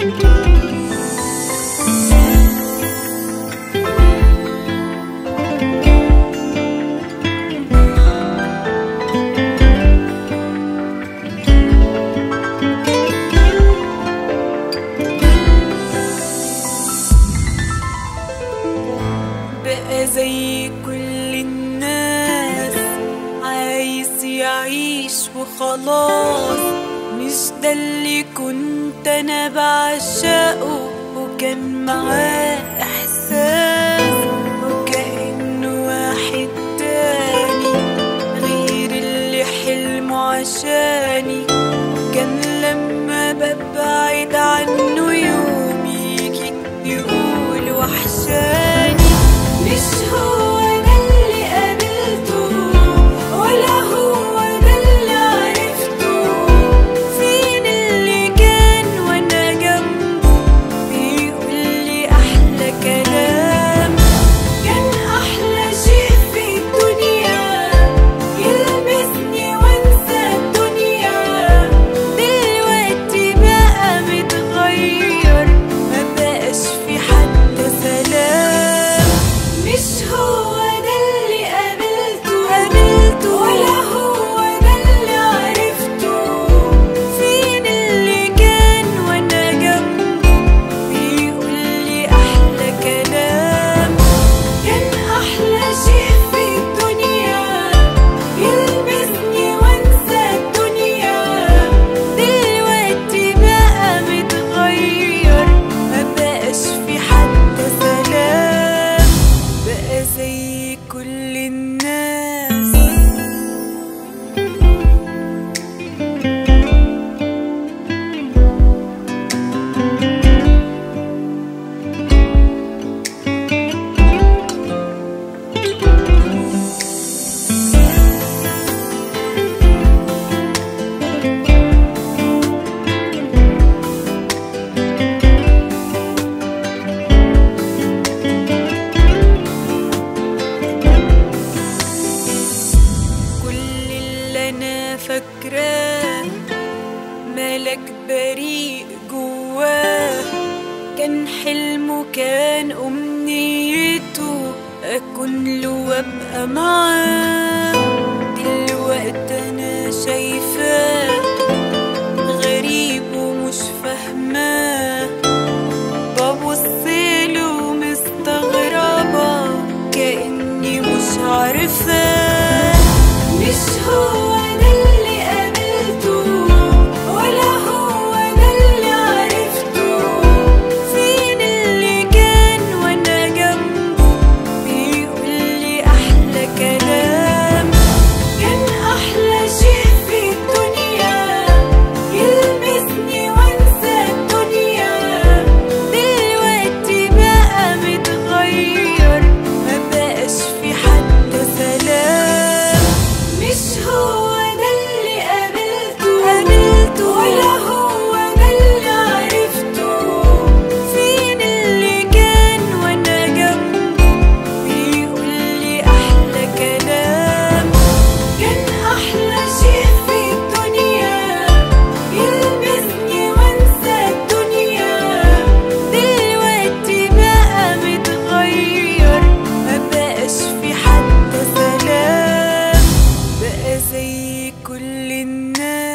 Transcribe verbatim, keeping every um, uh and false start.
بقى زي كل الناس عايز يعيش وخلاص، مش ده اللي كنت انا بعشقه، وكان معاه احساس وكأنه واحد تاني غير اللي حلمه عشاني. كان لما ببعد عنه يوم يجي يقول وحشاني. مش هو ده اللي قابلته ولا هو ده اللي عرفته، فين اللي كان وانا جنبه بيقولي احلى كلام. كان احلى شيء في الدنيا يلمسني وانسى الدنيا، دلوقتي بقى متغير ما بقاش في حتى سلام. مش هو ده اللي قابلته قابلته ولا هو ده اللي عرفته، فين اللي كان وانا جنبه بيقولي احلى كلام. كان احلى شيء في الدنيا يلمسني وانسى الدنيا، دلوقتي بقى متغير ما بقاش في حتى سلام. بقى زي كل الناس. كل اللي انا فاكراه ملك بريء جواه، كان حلمه كان امنيته اكون له وابقى معاه. دلوقتي انا شايفاه غريب ومش فاهماه، ببصله مستغربة كأني مش عارفاه. مش هو ده اللي قابلته ولا هو ده اللي عرفته، فين اللي كان وانا جنبه بيقولي احلى كلام. كان احلى شيء في الدنيا يلمسني وانسى الدنيا، دلوقتي بقى متغير ما بقاش في حتى سلام. مش هو ده اللي قابلته قابلته ولا هو ده اللي عرفته، فين اللي كان وانا جنبه بيقولي احلى كلام. كان احلى شيء في الدنيا يلمسني وانسى الدنيا، دلوقتي بقى متغير ما بقاش في حتى سلام. بقى زي كل الناس.